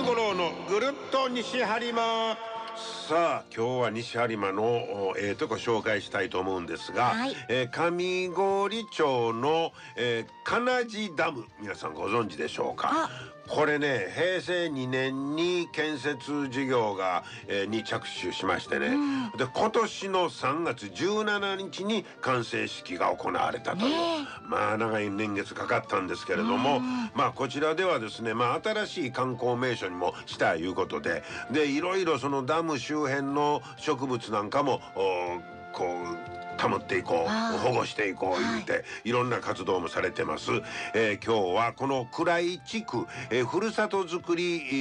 五郎のぐるっと西播磨。さあ今日は西播磨のとこ紹介したいと思うんですが、 はい、 上郡町の、金地ダム、皆さんご存知でしょうか。これね、平成2年に建設事業が、に着手しましてね、で今年の3月17日に完成式が行われたという、まあ長い年月かかったんですけれども、まあこちらではですね、まあ新しい観光名所にもしたいうことで、いろいろそのダム周辺の植物なんかもこう保っていこう、保護していこう言って、いろんな活動もされてます。今日はこの倉井地区、ふるさと村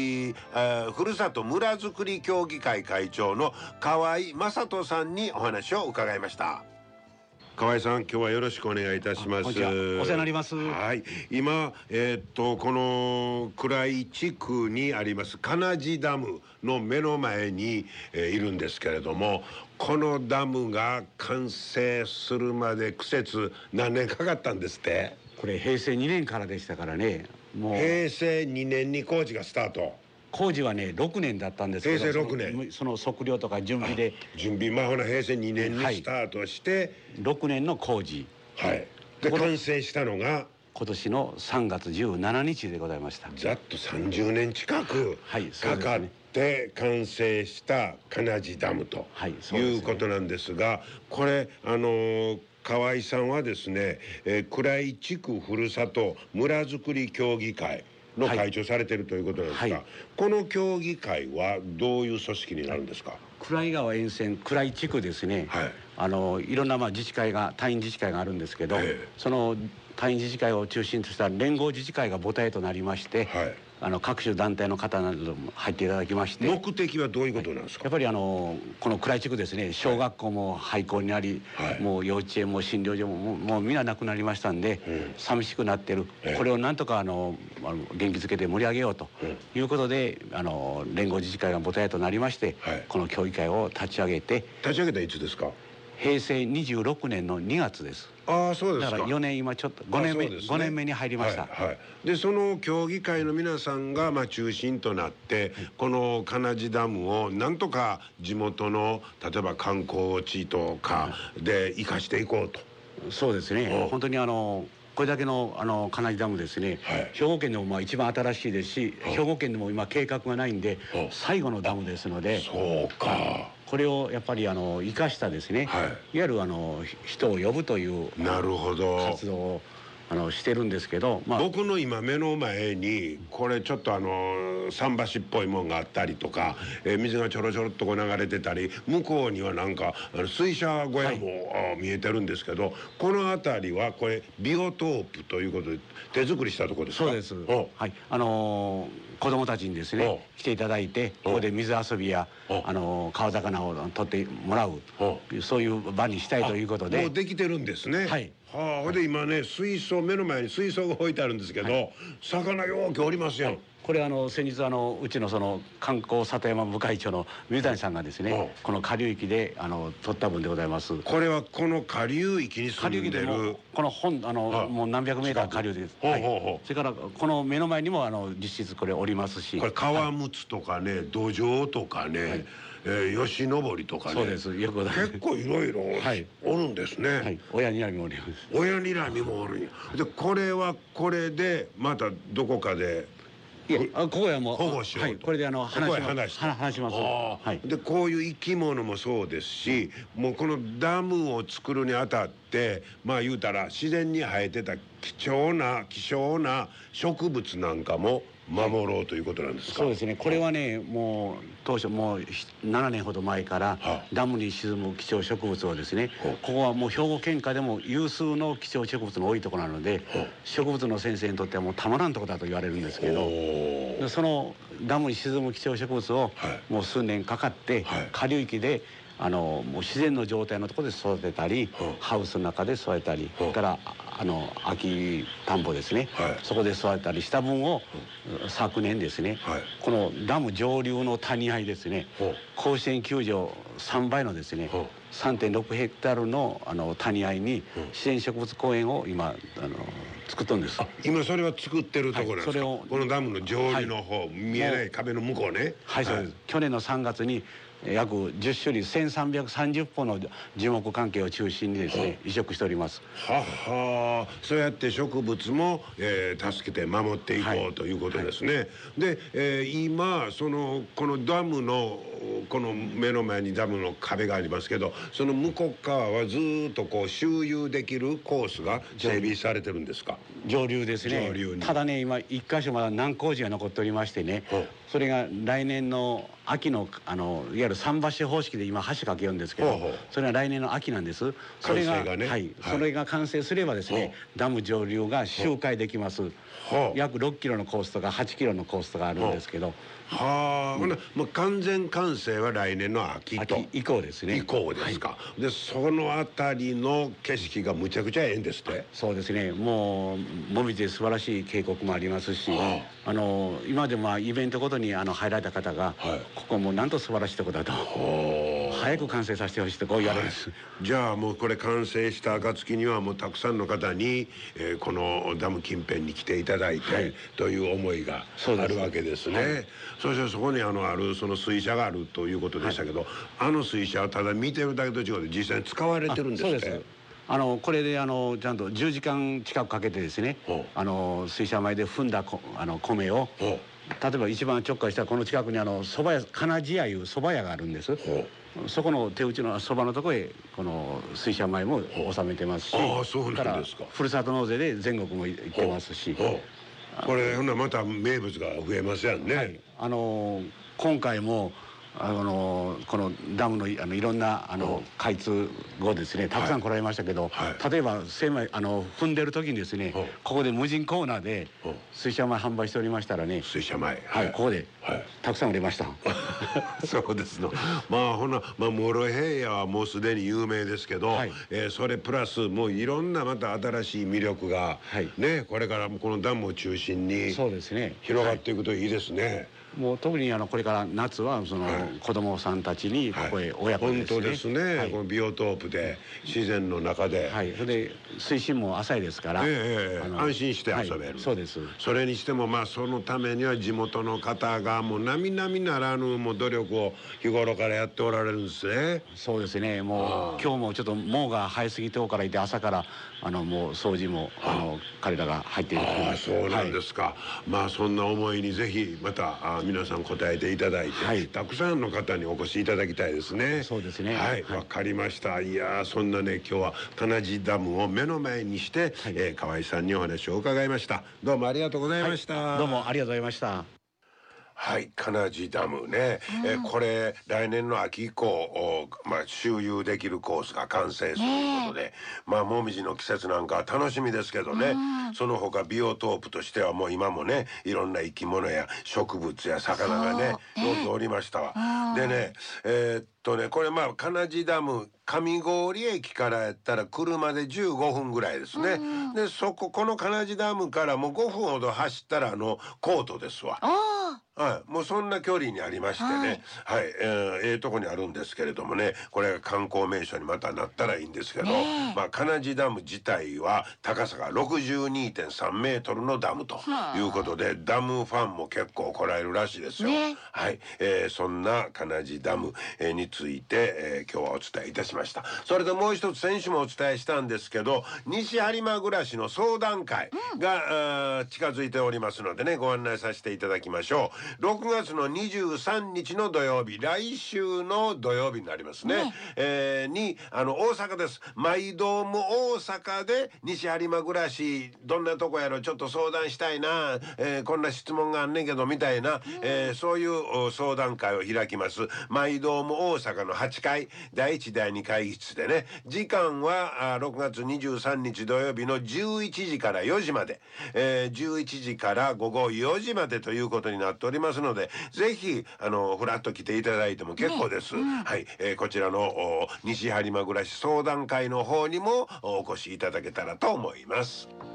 づくり協議会会長の河合正人さんにお話を伺いました。河合さん、今日はよろしくお願いいたします。 お世話になります。 はい、今この倉井地区にあります金地ダムの目の前に、いるんですけれども、このダムが完成するまで苦節何年かかったんですって。 これ平成2年からでしたからね。もう平成2年に工事がスタート。 工事はね6年だったんですけど、 平成6年その測量とか準備でまあほな平成2年にスタートして、 6年の工事、 で完成したのが今年の3月17日でございました。 ざっと30年近くかかって完成した金地ダムということなんですが、これ河合さんはですね、倉井地区ふるさと村づくり協議会の会長されているということなんですが、この協議会はどういう組織になるんですか。 倉井川沿線倉井地区ですね、いろんな自治会が単位自治会があるんですけど、その単位自治会を中心とした連合自治会が母体となりまして、各種団体の方なども入っていただきまして、 目的はどういうことなんですか。 やっぱりこの倉井地区ですね、小学校も廃校になり、もう幼稚園も診療所ももう皆なくなりましたんで、寂しくなってる、これをなんとか元気づけて盛り上げようということで、連合自治会が母体となりまして、この協議会を立ち上げて。 立ち上げたいつですか。 平成26年の2月です。 ああ、そうですか。 だから4年、今ちょっと5年目に入りました。 でその協議会の皆さんが中心となって、この金地ダムをなんとか地元の例えば観光地とかで生かしていこうと。 そうですね。本当にこれだけの金地ダムですね、兵庫県でも一番新しいですし、兵庫県でも今計画がないんで最後のダムですので、 そうか、 これをやっぱり生かしたですね、いわゆる人を呼ぶという活動をしてるんですけど、 僕の今目の前にこれちょっと桟橋っぽいもんがあったりとか、水がちょろちょろっとこう流れてたり、向こうにはなんか水車小屋も、見えてるんですけど、この辺りはこれビオトープということで手作りしたところですか。 そうです。子供たちにですね来ていただいて、ここで水遊びや川魚を取ってもらう、そういう場にしたいということで。 もうできてるんですね。ほいで今ね、目の前に水槽が置いてあるんですけど、魚ようけおりますやん。 これ先日うちのその観光里山部会長の水谷さんがですね、この下流域で取った分でございます。 これはこの下流域に住んでる、 このもう何百メーター下流です。それからこの目の前にも実質これおりますし、 これ川むつとかね、土壌とかね、吉登りとかね、 そうです。よく結構いろいろおるんですね。 親にらみもおります。 親にらみもおるんや。でこれはこれでまたどこかでここはもう保護しようと。 これで話します。 でこういう生き物もそうですし、もうこのダムを作るにあたって、言うたら自然に生えてた希少な植物なんかも守ろうということなんですか。 そうですね。これはね、もう当初もう7年ほど前からダムに沈む貴重植物をですね、ここはもう兵庫県下でも有数の貴重植物の多いところなので、植物の先生にとってはもうたまらんところだと言われるんですけど、そのダムに沈む貴重植物をもう数年かかって下流域でもう自然の状態のところで育てたり、ハウスの中で育てたり、それから空き田んぼですね、そこで育てたりした分を昨年ですね、このダム上流の谷合ですね、甲子園球場3倍のですね、3.6ヘクタールの谷合に自然植物公園を今作ったんです。 今それは作ってるところなんですか？ それをこのダムの上流の方、見えない壁の向こうね。 はい、そうです。去年の3月に約10種類1330本の樹木関係を中心にですね、移植しております。 はは、そうやって植物も、助けて守っていこうということですね。で、今このダムのこの目の前にダムの壁がありますけど、その向こう側はずっとこう周遊できるコースが整備されてるんですか？ 上流ですね。 上流に。ただね、今一箇所まだ難工事が残っておりましてね、それが来年の秋のいわゆる桟橋方式で今橋架けるんですけど、それが来年の秋なんです。それがはい、それが完成すればですね、ダム上流が周回できます。約6キロのコースとか8キロのコースとかあるんですけど、 はあ、ほなもう完全完成は来年の秋以降ですね。 以降ですか。でその辺りの景色がむちゃくちゃええんですって。 そうですね。もうもみじで素晴らしい渓谷もありますし、今でもイベントごとに入られた方が、ここもなんと素晴らしいとこだと、早く完成させてほしいとこう言われるんです。 じゃあもうこれ完成した暁にはもうたくさんの方に、このダム近辺に来ていただいて、という思いがあるわけですね。そしてそこにあるその水車があるということでしたけど、水車はただ見てるだけと違うで実際に使われてるんですって。そうです。 これでちゃんと10時間近くかけてですね、水車前で踏んだ米を、例えば一番直下したこの近くに蕎麦屋、金地屋いう蕎麦屋があるんです。そこの手打ちのそばのところへこの水車前も納めてますし、 そうなんですか。 ふるさと納税で全国も行ってますし、 これほんならまた名物が増えますやんね。はい、 今回もこのダムのいろんな開通後ですね、たくさん来られましたけど、例えば踏んでる時にですね、ここで無人コーナーで水車米販売しておりましたらね、 水車米、 はい、ここでたくさん売れました。 そうですの。ほな諸平野はもうすでに有名ですけど、それプラスもういろんなまた新しい魅力がね、これからこのダムを中心に広がっていくといいですね。 もう特にこれから夏は子供さんたちにここへ親子でですね。 本当ですね。このビオトープで自然の中で、 それで水深も浅いですから、 安心して遊べる。 そうです。 それにしてもそのためには地元の方がもう並々ならぬもう努力を日頃からやっておられるんですね。 そうですね。もう今日もちょっと毛が生えすぎてからいて、朝からもう掃除も彼らが入っている。 そうなんですか。そんな思いにぜひまた皆さん応えていただいて、たくさんの方にお越しいただきたいですね。 そうですね。 はい、わかりました。いやそんなね、今日は金地ダムを目の前にして、河合さんにお話を伺いました。どうもありがとうございました。 どうもありがとうございました。 はい、金地ダムね、これ来年の秋以降周遊できるコースが完成するということで、もみじの季節なんかは楽しみですけどね、その他ビオトープとしてはもう今もね、いろんな生き物や植物や魚がねよくおりましたわ。でね、これ金地ダム上郡駅からやったら車で15分ぐらいですね。でこの金地ダムからもう5分ほど走ったらコートですわ。もうそんな距離にありましてね、とこにあるんですけれどもね、これが観光名所にまたなったらいいんですけど、金地ダム自体は高さが 62.3 メートルのダムということで、ダムファンも結構来られるらしいですよ。そんな金地ダムについて今日はお伝えいたしました。それでもう一つ先週もお伝えしたんですけど、西播磨暮らしの相談会が近づいておりますのでね、ご案内させていただきましょう。6月の23日の土曜日、来週の土曜日になりますね、に大阪です。マイドーム大阪で西播磨暮らしどんなとこやろちょっと相談したいな、こんな質問があんねんけどみたいな、そういう相談会を開きます。マイドーム大阪の8階第1第2会議室でね、時間は6月23日土曜日の11時から4時まで、11時から午後4時までということになっておりますので、ぜひフラッと来ていただいても結構です。こちらの西播磨暮らし相談会の方にもお越しいただけたらと思います。